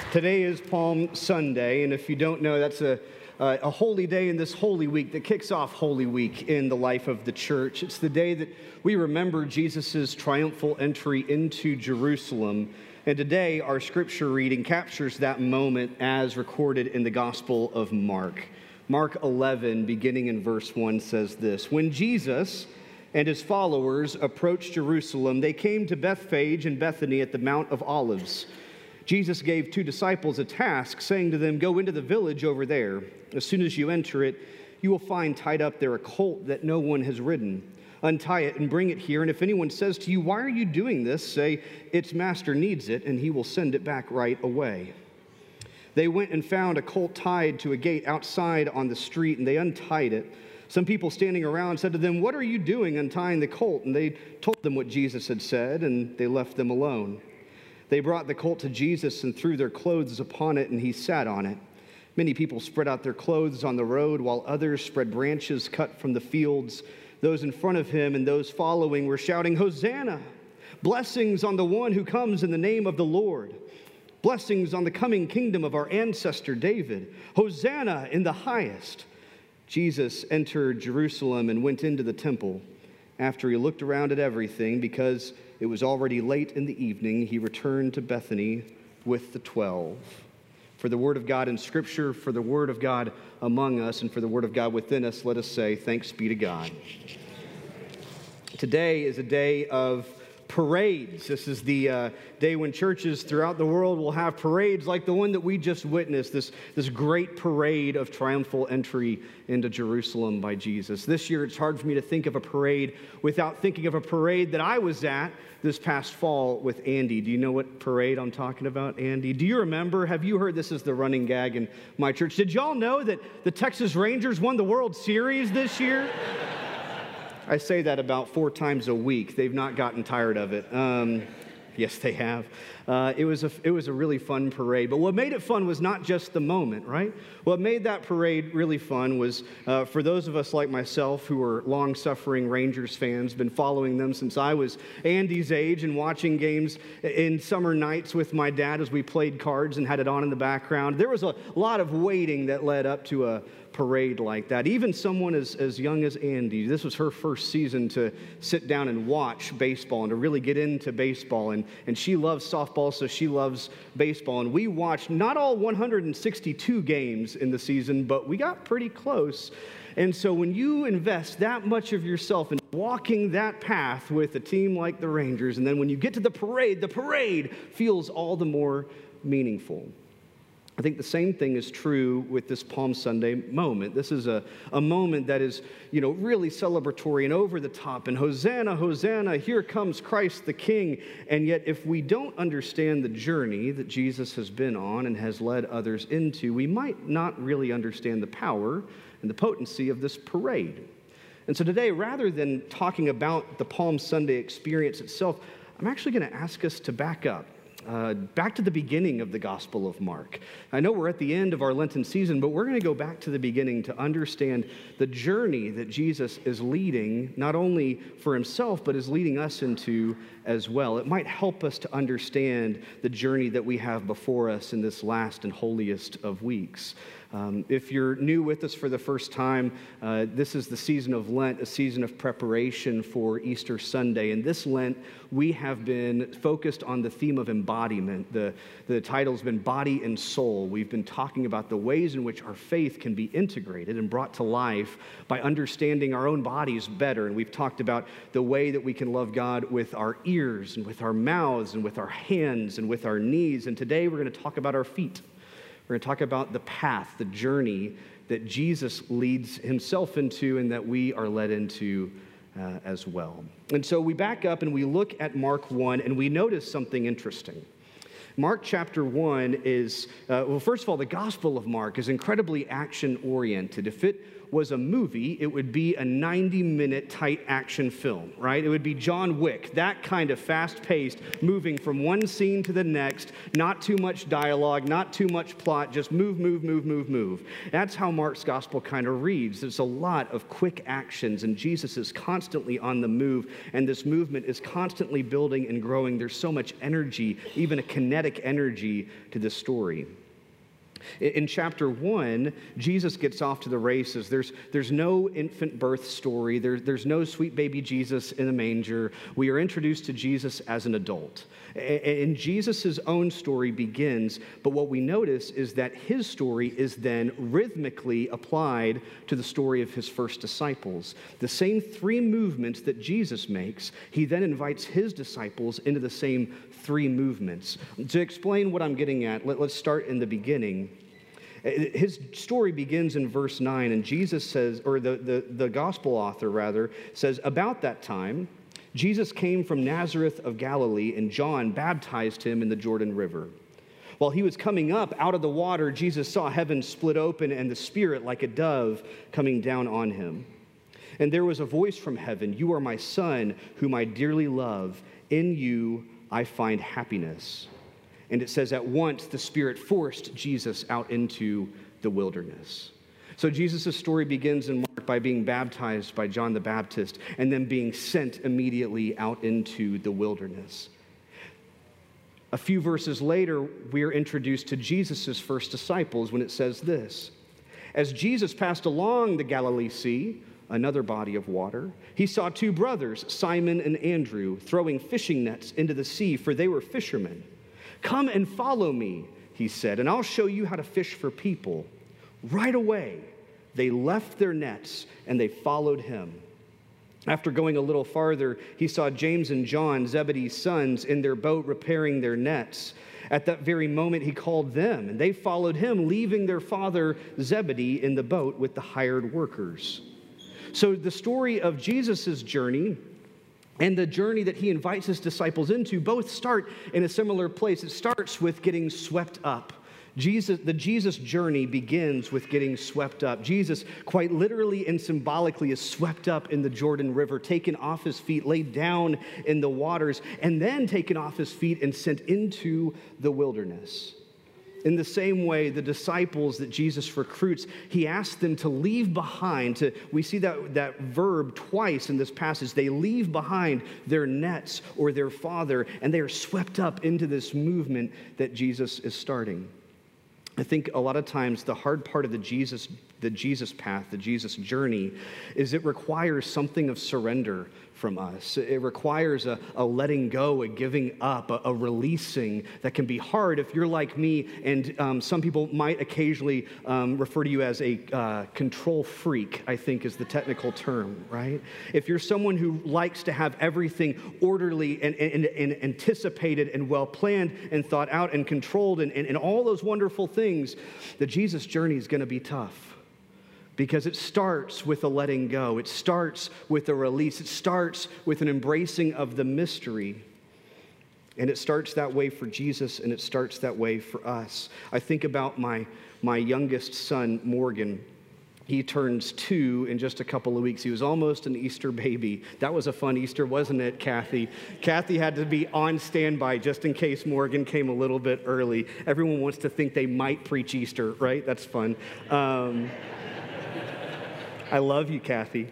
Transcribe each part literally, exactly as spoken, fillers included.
Today is Palm Sunday, and if you don't know, that's a, uh, a holy day in this Holy Week that kicks off Holy Week in the life of the church. It's the day that we remember Jesus' triumphal entry into Jerusalem, and today our scripture reading captures that moment as recorded in the Gospel of Mark. Mark eleven, beginning in verse one, says this: When Jesus and his followers approached Jerusalem, they came to Bethphage and Bethany at the Mount of Olives. Jesus gave two disciples a task, saying to them, "Go into the village over there. As soon as you enter it, you will find tied up there a colt that no one has ridden. Untie it and bring it here, and if anyone says to you, 'Why are you doing this?' say, 'Its master needs it,' and he will send it back right away." They went and found a colt tied to a gate outside on the street, and they untied it. Some people standing around said to them, "What are you doing untying the colt?" And they told them what Jesus had said, and they left them alone. They brought the colt to Jesus and threw their clothes upon it, and he sat on it. Many people spread out their clothes on the road, while others spread branches cut from the fields. Those in front of him and those following were shouting, "Hosanna! Blessings on the one who comes in the name of the Lord. Blessings on the coming kingdom of our ancestor David. Hosanna in the highest." Jesus entered Jerusalem and went into the temple. After he looked around at everything, because it was already late in the evening, he returned to Bethany with the twelve. For the word of God in Scripture, for the word of God among us, and for the word of God within us, let us say, thanks be to God. Today is a day of parades. This is the uh, day when churches throughout the world will have parades like the one that we just witnessed, this, this great parade of triumphal entry into Jerusalem by Jesus. This year, it's hard for me to think of a parade without thinking of a parade that I was at this past fall with Andy. Do you know what parade I'm talking about, Andy? Do you remember? Have you heard? This is the running gag in my church. Did y'all know that the Texas Rangers won the World Series this year? I say that about four times a week. They've not gotten tired of it. Um, yes, they have. Uh, it was a it was a really fun parade. But what made it fun was not just the moment, right? What made that parade really fun was uh, for those of us like myself who are long-suffering Rangers fans, been following them since I was Andy's age and watching games in summer nights with my dad as we played cards and had it on in the background. There was a lot of waiting that led up to a parade like that. Even someone as, as young as Andy, this was her first season to sit down and watch baseball and to really get into baseball. And, and she loves softball, so she loves baseball. And we watched not all one hundred sixty-two games in the season, but we got pretty close. And so when you invest that much of yourself in walking that path with a team like the Rangers, and then when you get to the parade, the parade feels all the more meaningful. I think the same thing is true with this Palm Sunday moment. This is a, a moment that is, you know, really celebratory and over the top. And Hosanna, Hosanna, here comes Christ the King. And yet, if we don't understand the journey that Jesus has been on and has led others into, we might not really understand the power and the potency of this parade. And so today, rather than talking about the Palm Sunday experience itself, I'm actually going to ask us to back up. Uh, back to the beginning of the Gospel of Mark. I know we're at the end of our Lenten season, but we're going to go back to the beginning to understand the journey that Jesus is leading, not only for himself, but is leading us into as well. It might help us to understand the journey that we have before us in this last and holiest of weeks. Um, if you're new with us for the first time, uh, this is the season of Lent, a season of preparation for Easter Sunday. And this Lent, we have been focused on the theme of embodiment. The, the title's been Body and Soul. We've been talking about the ways in which our faith can be integrated and brought to life by understanding our own bodies better. And we've talked about the way that we can love God with our ears and with our mouths and with our hands and with our knees. And today we're going to talk about our feet. We're going to talk about the path, the journey that Jesus leads himself into and that we are led into uh, as well. And so we back up and we look at Mark one and we notice something interesting. Mark chapter one is, uh, well, first of all, the Gospel of Mark is incredibly action-oriented. If it was a movie, it would be a ninety-minute tight action film, right? It would be John Wick, that kind of fast-paced, moving from one scene to the next, not too much dialogue, not too much plot, just move, move, move, move, move. That's how Mark's gospel kind of reads. There's a lot of quick actions, and Jesus is constantly on the move, and this movement is constantly building and growing. There's so much energy, even a kinetic kinetic energy to this story. In chapter one, Jesus gets off to the races. There's, there's no infant birth story. There, there's no sweet baby Jesus in a manger. We are introduced to Jesus as an adult. And Jesus' own story begins, but what we notice is that his story is then rhythmically applied to the story of his first disciples. The same three movements that Jesus makes, he then invites his disciples into the same three movements. To explain what I'm getting at, let, let's start in the beginning. His story begins in verse nine, and Jesus says, or the, the, the gospel author rather, says, about that time, Jesus came from Nazareth of Galilee, and John baptized him in the Jordan River. While he was coming up out of the water, Jesus saw heaven split open and the Spirit like a dove coming down on him. And there was a voice from heaven, "You are my Son, whom I dearly love. In you I find happiness." And it says, at once the Spirit forced Jesus out into the wilderness. So Jesus' story begins in Mark by being baptized by John the Baptist and then being sent immediately out into the wilderness. A few verses later, we are introduced to Jesus' first disciples when it says this: as Jesus passed along the Galilee Sea, another body of water, he saw two brothers, Simon and Andrew, throwing fishing nets into the sea, for they were fishermen. "Come and follow me," he said, "and I'll show you how to fish for people." Right away, they left their nets and they followed him. After going a little farther, he saw James and John, Zebedee's sons, in their boat repairing their nets. At that very moment, he called them, and they followed him, leaving their father Zebedee in the boat with the hired workers. So the story of Jesus' journey and the journey that he invites his disciples into both start in a similar place. It starts with getting swept up. Jesus, the Jesus journey begins with getting swept up. Jesus, quite literally and symbolically, is swept up in the Jordan River, taken off his feet, laid down in the waters, and then taken off his feet and sent into the wilderness. In the same way, the disciples that Jesus recruits, he asks them to leave behind. To, we see that, that verb twice in this passage. They leave behind their nets or their father, and they are swept up into this movement that Jesus is starting. I think a lot of times the hard part of the Jesus, the Jesus path, the Jesus journey, is it requires something of surrender from us. It requires a, a letting go, a giving up, a, a releasing that can be hard if you're like me, and um, some people might occasionally um, refer to you as a uh, control freak, I think is the technical term, right? If you're someone who likes to have everything orderly and, and, and anticipated and well-planned and thought out and controlled and, and, and all those wonderful things, the Jesus journey is going to be tough. Because it starts with a letting go. It starts with a release. It starts with an embracing of the mystery. And it starts that way for Jesus, and it starts that way for us. I think about my, my youngest son, Morgan. He turns two in just a couple of weeks. He was almost an Easter baby. That was a fun Easter, wasn't it, Kathy? Kathy had to be on standby just in case Morgan came a little bit early. Everyone wants to think they might preach Easter, right? That's fun. Um, I love you, Kathy.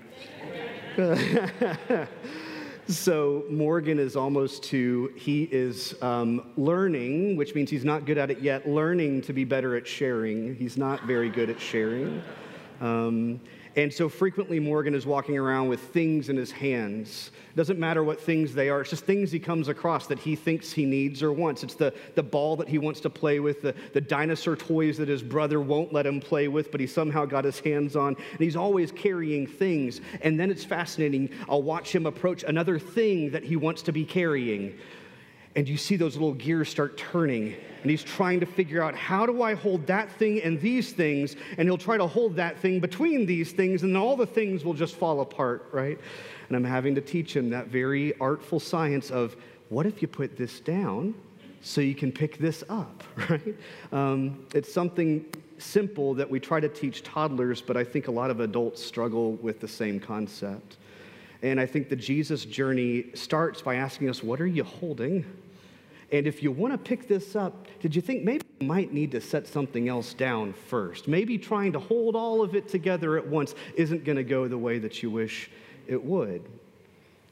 So Morgan is almost two. He is um, learning, which means he's not good at it yet, learning to be better at sharing. He's not very good at sharing. Um, and so frequently Morgan is walking around with things in his hands. Doesn't matter what things they are. It's just things he comes across that he thinks he needs or wants. It's the, the ball that he wants to play with, the, the dinosaur toys that his brother won't let him play with, but he somehow got his hands on. And he's always carrying things. And then it's fascinating. I'll watch him approach another thing that he wants to be carrying. And you see those little gears start turning. And he's trying to figure out, how do I hold that thing and these things? And he'll try to hold that thing between these things, and all the things will just fall apart, right? And I'm having to teach him that very artful science of, what if you put this down so you can pick this up, right? Um, it's something simple that we try to teach toddlers, but I think a lot of adults struggle with the same concept. And I think the Jesus journey starts by asking us, what are you holding? And if you want to pick this up, did you think maybe you might need to set something else down first? Maybe trying to hold all of it together at once isn't going to go the way that you wish it would.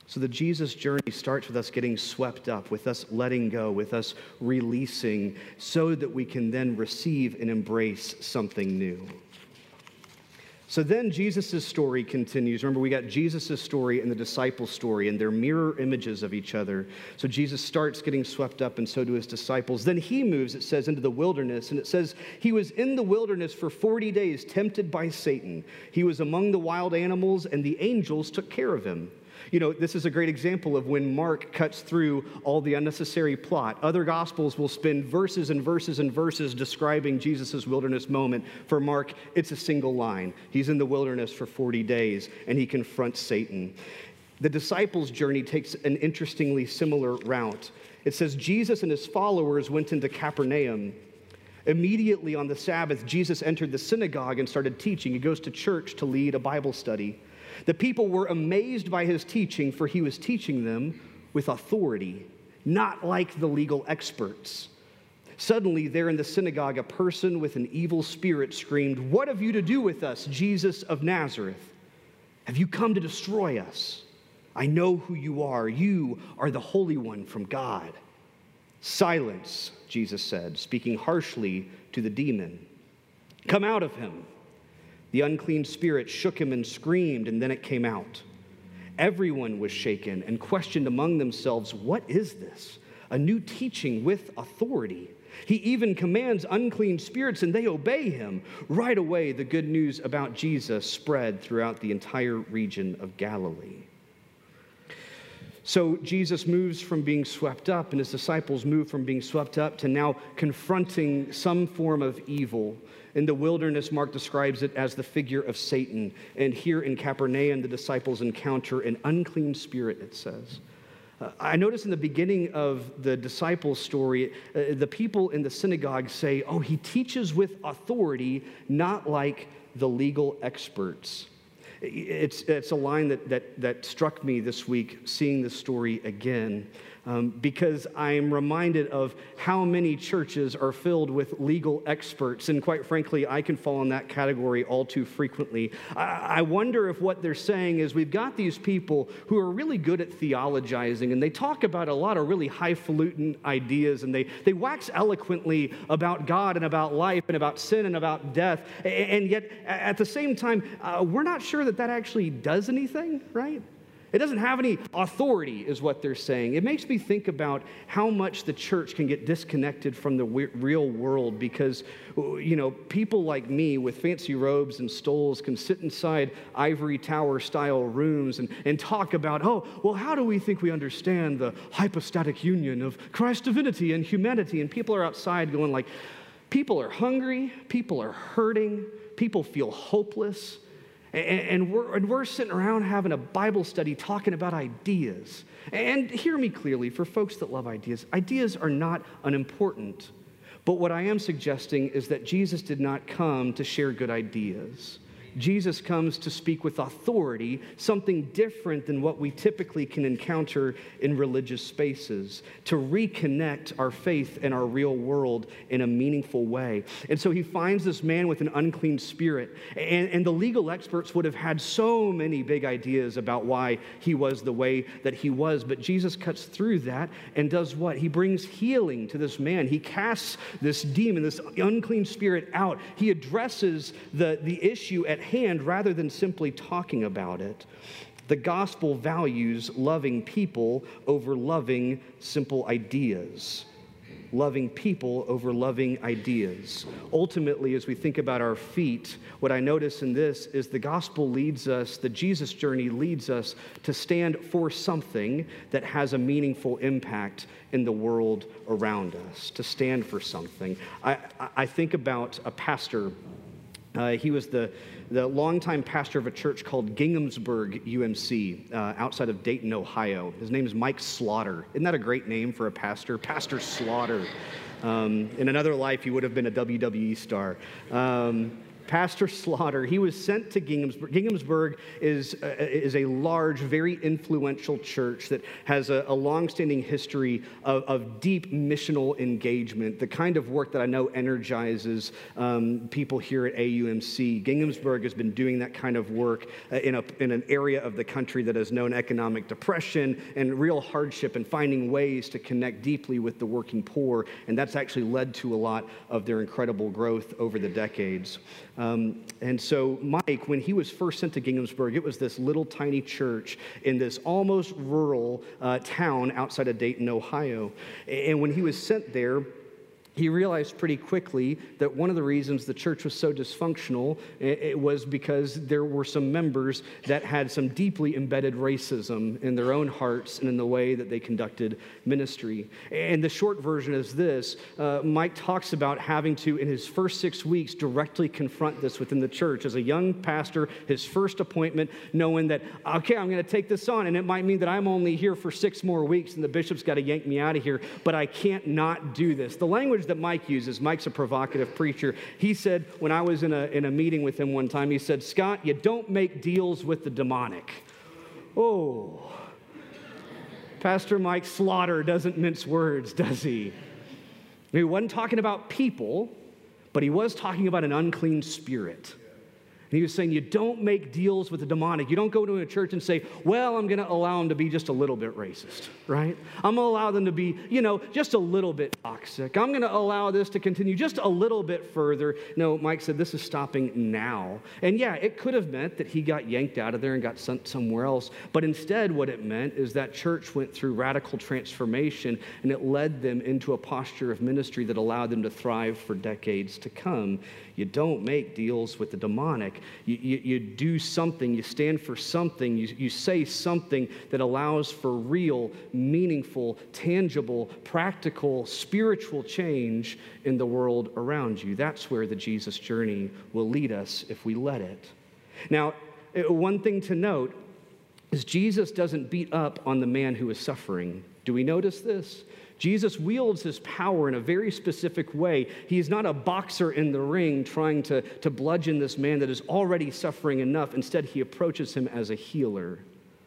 So the Jesus journey starts with us getting swept up, with us letting go, with us releasing, so that we can then receive and embrace something new. So then Jesus' story continues. Remember, we got Jesus' story and the disciples' story, and they're mirror images of each other. So Jesus starts getting swept up, and so do his disciples. Then he moves, it says, into the wilderness, and it says he was in the wilderness for forty days, tempted by Satan. He was among the wild animals, and the angels took care of him. You know, this is a great example of when Mark cuts through all the unnecessary plot. Other Gospels will spend verses and verses and verses describing Jesus' wilderness moment. For Mark, it's a single line. He's in the wilderness for forty days, and he confronts Satan. The disciples' journey takes an interestingly similar route. It says Jesus and his followers went into Capernaum. Immediately on the Sabbath, Jesus entered the synagogue and started teaching. He goes to church to lead a Bible study. The people were amazed by his teaching, for he was teaching them with authority, not like the legal experts. Suddenly, there in the synagogue, a person with an evil spirit screamed, "What have you to do with us, Jesus of Nazareth? Have you come to destroy us? I know who you are. You are the Holy One from God." "Silence," Jesus said, speaking harshly to the demon. "Come out of him." The unclean spirit shook him and screamed, and then it came out. Everyone was shaken and questioned among themselves, "What is this? A new teaching with authority. He even commands unclean spirits, and they obey him." Right away, the good news about Jesus spread throughout the entire region of Galilee. So Jesus moves from being swept up, and his disciples move from being swept up to now confronting some form of evil. In the wilderness, Mark describes it as the figure of Satan. And here in Capernaum, the disciples encounter an unclean spirit, it says. Uh, I notice in the beginning of the disciples' story, uh, the people in the synagogue say, "Oh, he teaches with authority, not like the legal experts." It's, it's a line that, that, that struck me this week, seeing this story again, um, because I'm reminded of how many churches are filled with legal experts, and quite frankly, I can fall in that category all too frequently. I, I wonder if what they're saying is we've got these people who are really good at theologizing, and they talk about a lot of really highfalutin ideas, and they, they wax eloquently about God and about life and about sin and about death, and, and yet at the same time, uh, we're not sure that that actually does anything, right? It doesn't have any authority, is what they're saying. It makes me think about how much the church can get disconnected from the real world because, you know, people like me with fancy robes and stoles can sit inside ivory tower-style rooms and, and talk about, oh, well, how do we think we understand the hypostatic union of Christ's divinity and humanity? And people are outside going like, people are hungry, people are hurting, people feel hopeless. And we're, and we're sitting around having a Bible study talking about ideas. And hear me clearly, for folks that love ideas, ideas are not unimportant. But what I am suggesting is that Jesus did not come to share good ideas. Jesus comes to speak with authority, something different than what we typically can encounter in religious spaces, to reconnect our faith and our real world in a meaningful way. And so he finds this man with an unclean spirit, and, and the legal experts would have had so many big ideas about why he was the way that he was, but Jesus cuts through that and does what? He brings healing to this man. He casts this demon, this unclean spirit out. He addresses the, the issue at hand rather than simply talking about it. The gospel values loving people over loving simple ideas. Loving people over loving ideas. Ultimately, as we think about our feet, what I notice in this is the gospel leads us, the Jesus journey leads us to stand for something that has a meaningful impact in the world around us, to stand for something. I, I think about a pastor. Uh, he was the, the longtime pastor of a church called Ginghamsburg U M C uh, outside of Dayton, Ohio. His name is Mike Slaughter. Isn't that a great name for a pastor? Pastor Slaughter. Um, in another life, he would have been a W W E star. Um, Pastor Slaughter, he was sent to Ginghamsburg. Ginghamsburg is, uh, is a large, very influential church that has a, a long-standing history of, of deep missional engagement, the kind of work that I know energizes um, people here at A U M C. Ginghamsburg has been doing that kind of work uh, in, a, in an area of the country that has known economic depression and real hardship, and finding ways to connect deeply with the working poor, and that's actually led to a lot of their incredible growth over the decades. Um, and so Mike, when he was first sent to Ginghamsburg, it was this little tiny church in this almost rural uh, town outside of Dayton, Ohio. And when he was sent there, he realized pretty quickly that one of the reasons the church was so dysfunctional it was because there were some members that had some deeply embedded racism in their own hearts and in the way that they conducted ministry. And the short version is this. Uh, Mike talks about having to, in his first six weeks, directly confront this within the church. As a young pastor, his first appointment, knowing that, okay, I'm going to take this on, and it might mean that I'm only here for six more weeks, and the bishop's got to yank me out of here, but I can't not do this. The language that Mike uses, Mike's a provocative preacher. He said, when I was in a, in a meeting with him one time, he said, Scott, you don't make deals with the demonic. Oh, Pastor Mike Slaughter doesn't mince words, does he? He wasn't talking about people, but he was talking about an unclean spirit. And he was saying, you don't make deals with the demonic. You don't go to a church and say, well, I'm going to allow them to be just a little bit racist, right? I'm going to allow them to be, you know, just a little bit toxic. I'm going to allow this to continue just a little bit further. No, Mike said, this is stopping now. And yeah, it could have meant that he got yanked out of there and got sent somewhere else. But instead, what it meant is that church went through radical transformation, and it led them into a posture of ministry that allowed them to thrive for decades to come. You don't make deals with the demonic. You, you, you do something, you stand for something, you, you say something that allows for real, meaningful, tangible, practical, spiritual change in the world around you. That's where the Jesus journey will lead us if we let it. Now, one thing to note is Jesus doesn't beat up on the man who is suffering. Do we notice this? Jesus wields his power in a very specific way. He's not a boxer in the ring trying to, to bludgeon this man that is already suffering enough. Instead, he approaches him as a healer.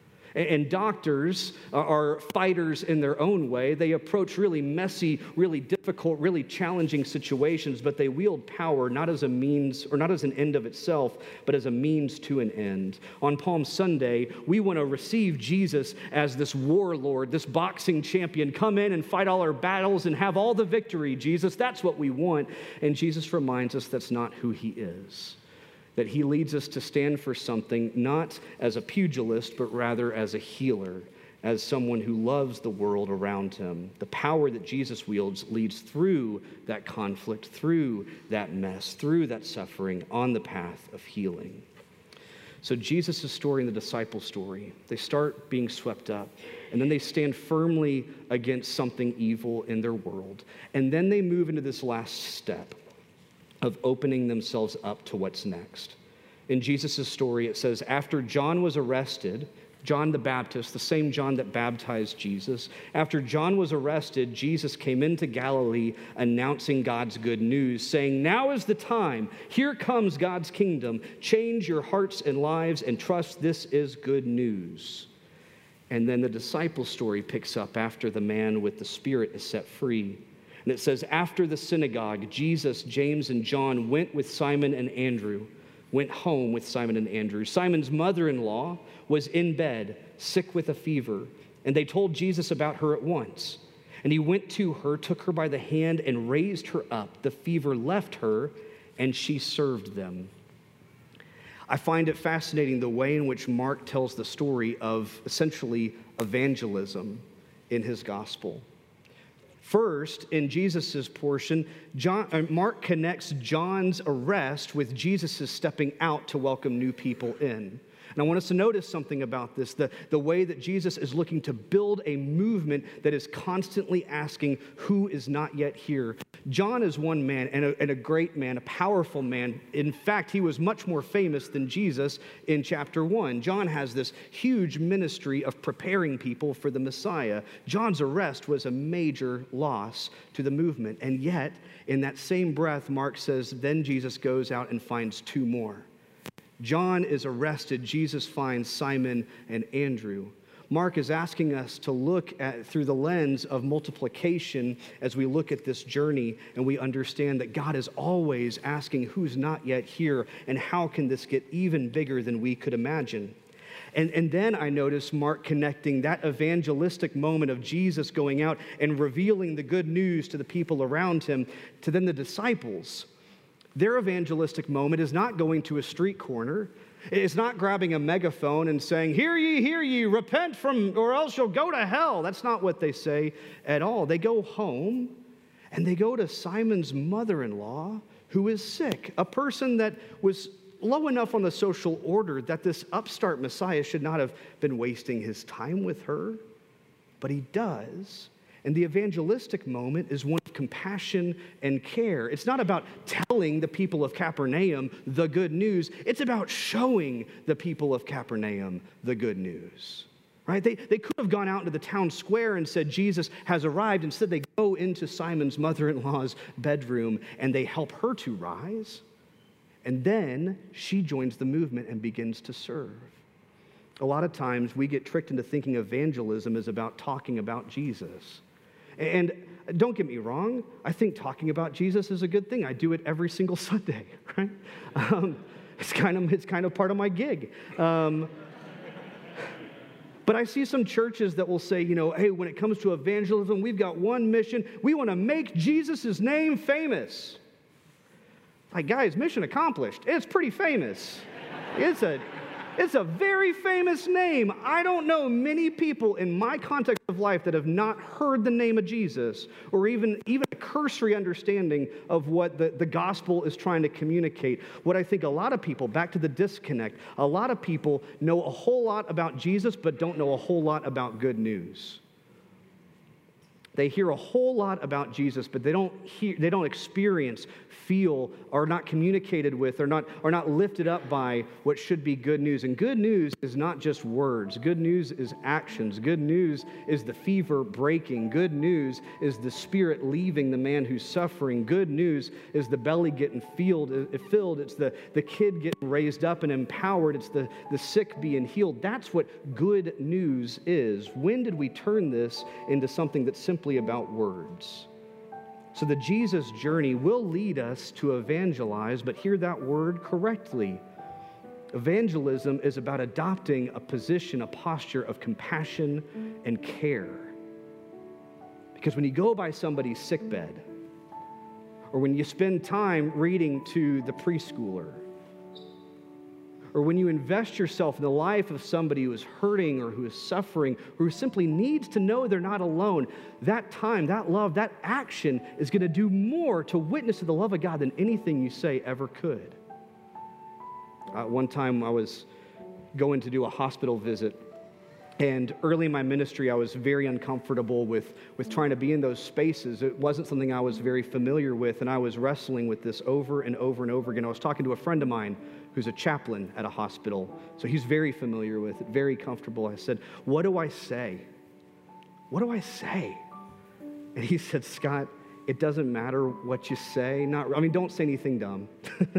And doctors are fighters in their own way. They approach really messy, really difficult, really challenging situations, but they wield power not as a means or not as an end of itself, but as a means to an end. On Palm Sunday, we want to receive Jesus as this warlord, this boxing champion. Come in and fight all our battles and have all the victory, Jesus. That's what we want. And Jesus reminds us that's not who he is. That he leads us to stand for something, not as a pugilist, but rather as a healer, as someone who loves the world around him. The power that Jesus wields leads through that conflict, through that mess, through that suffering, on the path of healing. So Jesus' story and the disciples' story, they start being swept up, and then they stand firmly against something evil in their world. And then they move into this last step of opening themselves up to what's next. In Jesus' story, it says, after John was arrested, John the Baptist, the same John that baptized Jesus, after John was arrested, Jesus came into Galilee announcing God's good news, saying, now is the time. Here comes God's kingdom. Change your hearts and lives and trust this is good news. And then the disciples' story picks up after the man with the Spirit is set free. And it says, after the synagogue, Jesus, James, and John went with Simon and Andrew, went home with Simon and Andrew. Simon's mother-in-law was in bed, sick with a fever, and they told Jesus about her at once. And he went to her, took her by the hand, and raised her up. The fever left her, and she served them. I find it fascinating the way in which Mark tells the story of essentially evangelism in his gospel. First, in Jesus' portion, John, uh, Mark connects John's arrest with Jesus' stepping out to welcome new people in. In And I want us to notice something about this, the, the way that Jesus is looking to build a movement that is constantly asking, who is not yet here? John is one man, and a, and a great man, a powerful man. In fact, he was much more famous than Jesus in chapter one. John has this huge ministry of preparing people for the Messiah. John's arrest was a major loss to the movement, and yet, in that same breath, Mark says, then Jesus goes out and finds two more. John is arrested. Jesus finds Simon and Andrew. Mark is asking us to look at through the lens of multiplication as we look at this journey, and we understand that God is always asking who's not yet here, and how can this get even bigger than we could imagine. And, and then I notice Mark connecting that evangelistic moment of Jesus going out and revealing the good news to the people around him, to then the disciples. Their evangelistic moment is not going to a street corner. It's not grabbing a megaphone and saying, hear ye, hear ye, repent from, or else you'll go to hell. That's not what they say at all. They go home and they go to Simon's mother-in-law, who is sick, a person that was low enough on the social order that this upstart Messiah should not have been wasting his time with her, but he does. And the evangelistic moment is one of compassion and care. It's not about telling the people of Capernaum the good news. It's about showing the people of Capernaum the good news. Right? They, they could have gone out into the town square and said, Jesus has arrived. Instead, they go into Simon's mother-in-law's bedroom and they help her to rise. And then she joins the movement and begins to serve. A lot of times we get tricked into thinking evangelism is about talking about Jesus. And don't get me wrong, I think talking about Jesus is a good thing. I do it every single Sunday, right? Um, it's kind of it's kind of part of my gig. Um, but I see some churches that will say, you know, hey, when it comes to evangelism, we've got one mission. We want to make Jesus' name famous. Like, guys, mission accomplished. It's pretty famous. It's a It's a very famous name. I don't know many people in my context of life that have not heard the name of Jesus, or even, even a cursory understanding of what the, the gospel is trying to communicate. What I think a lot of people, back to the disconnect, a lot of people know a whole lot about Jesus, but don't know a whole lot about good news. They hear a whole lot about Jesus, but they don't hear, they don't experience, feel, are not communicated with, or not, are not lifted up by what should be good news. And good news is not just words. Good news is actions. Good news is the fever breaking. Good news is the spirit leaving the man who's suffering. Good news is the belly getting filled. It's the, the kid getting raised up and empowered. It's the, the sick being healed. That's what good news is. When did we turn this into something that's simply about words? So the Jesus journey will lead us to evangelize, but hear that word correctly. Evangelism is about adopting a position, a posture of compassion and care. Because when you go by somebody's sickbed, or when you spend time reading to the preschooler, or when you invest yourself in the life of somebody who is hurting or who is suffering, or who simply needs to know they're not alone, that time, that love, that action is going to do more to witness to the love of God than anything you say ever could. Uh, one time I was going to do a hospital visit, and early in my ministry, I was very uncomfortable with, with trying to be in those spaces. It wasn't something I was very familiar with, and I was wrestling with this over and over and over again. I was talking to a friend of mine who's a chaplain at a hospital, so he's very familiar with it, very comfortable. I said, what do I say? What do I say? And he said, Scott, it doesn't matter what you say. Not, I mean, don't say anything dumb.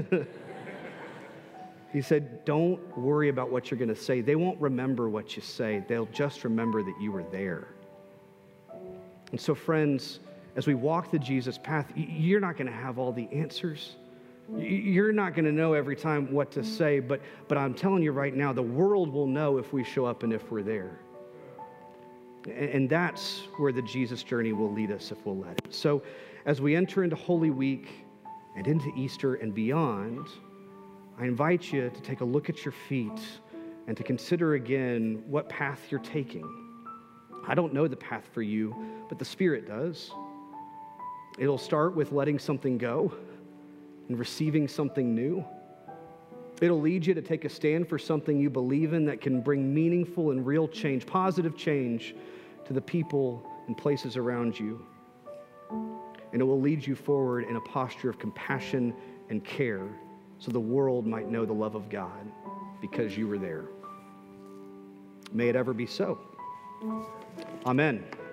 He said, don't worry about what you're going to say. They won't remember what you say. They'll just remember that you were there. And so, friends, as we walk the Jesus path, you're not going to have all the answers. You're not going to know every time what to say, but, but I'm telling you right now, the world will know if we show up and if we're there. And that's where the Jesus journey will lead us if we'll let it. So as we enter into Holy Week and into Easter and beyond, I invite you to take a look at your feet and to consider again what path you're taking. I don't know the path for you, but the Spirit does. It'll start with letting something go and receiving something new. It'll lead you to take a stand for something you believe in that can bring meaningful and real change, positive change to the people and places around you. And it will lead you forward in a posture of compassion and care so the world might know the love of God because you were there. May it ever be so. Amen.